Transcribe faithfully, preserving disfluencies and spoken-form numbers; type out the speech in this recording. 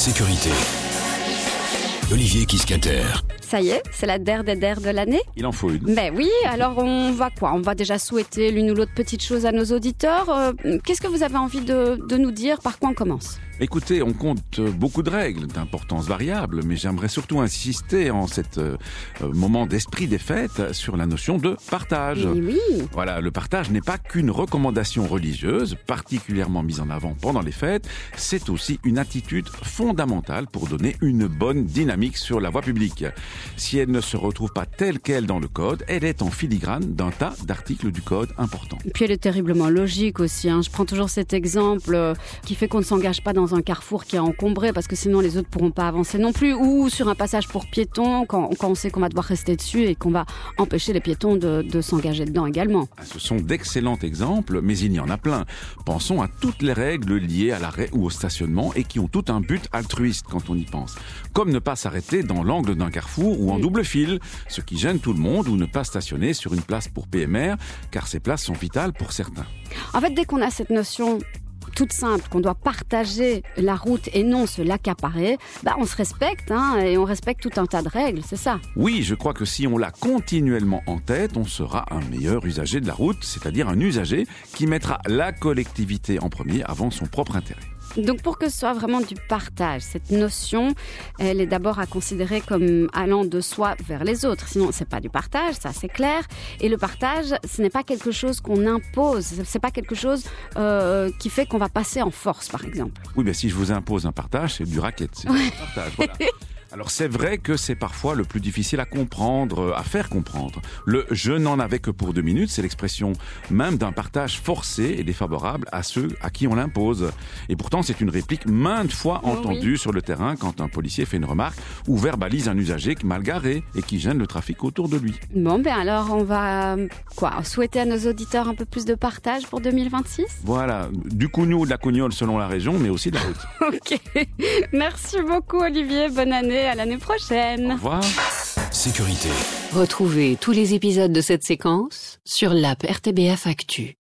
Sécurité. Olivier Kiscater. Ça y est, c'est la der des der de l'année. Il en faut une. Ben oui, alors on va quoi? On va déjà souhaiter l'une ou l'autre petite chose à nos auditeurs. Euh, qu'est-ce que vous avez envie de, de nous dire? Par quoi on commence? Écoutez, on compte beaucoup de règles d'importance variable, mais j'aimerais surtout insister en cet euh, moment d'esprit des fêtes sur la notion de partage. Oui, oui. Voilà, le partage n'est pas qu'une recommandation religieuse, particulièrement mise en avant pendant les fêtes, c'est aussi une attitude fondamentale pour donner une bonne dynamique sur la voie publique. Si elle ne se retrouve pas telle qu'elle dans le code, elle est en filigrane d'un tas d'articles du code importants. Et puis elle est terriblement logique aussi, hein. Je prends toujours cet exemple euh, qui fait qu'on ne s'engage pas dans un carrefour qui est encombré parce que sinon les autres pourront pas avancer non plus, ou sur un passage pour piétons quand, quand on sait qu'on va devoir rester dessus et qu'on va empêcher les piétons de, de s'engager dedans également. Ce sont d'excellents exemples, mais il y en a plein. Pensons à toutes les règles liées à l'arrêt ou au stationnement et qui ont tout un but altruiste quand on y pense. Comme ne pas s'arrêter dans l'angle d'un carrefour ou en double fil, ce qui gêne tout le monde, ou ne pas stationner sur une place pour P M R, car ces places sont vitales pour certains. En fait, dès qu'on a cette notion toute simple, qu'on doit partager la route et non se l'accaparer, bah on se respecte hein, et on respecte tout un tas de règles, c'est ça. Oui, je crois que si on l'a continuellement en tête, on sera un meilleur usager de la route, c'est-à-dire un usager qui mettra la collectivité en premier avant son propre intérêt. Donc pour que ce soit vraiment du partage, cette notion, elle est d'abord à considérer comme allant de soi vers les autres. Sinon, c'est pas du partage, ça c'est clair. Et le partage, ce n'est pas quelque chose qu'on impose. C'est pas quelque chose euh, qui fait qu'on va passer en force, par exemple. Oui, mais si je vous impose un partage, c'est du racket, c'est ouais. du partage, voilà. Alors c'est vrai que c'est parfois le plus difficile à comprendre, à faire comprendre. Le « je n'en avais que pour deux minutes », c'est l'expression même d'un partage forcé et défavorable à ceux à qui on l'impose. Et pourtant, c'est une réplique maintes fois entendue oui. sur le terrain quand un policier fait une remarque ou verbalise un usager mal garé et qui gêne le trafic autour de lui. Bon, ben alors on va quoi souhaiter à nos auditeurs un peu plus de partage pour deux mille vingt-six? Voilà, du cougnou ou de la cognole selon la région, mais aussi de la route. Ok, merci beaucoup Olivier, bonne année. À l'année prochaine. Au revoir. Sécurité. Retrouvez tous les épisodes de cette séquence sur l'app R T B F Actu.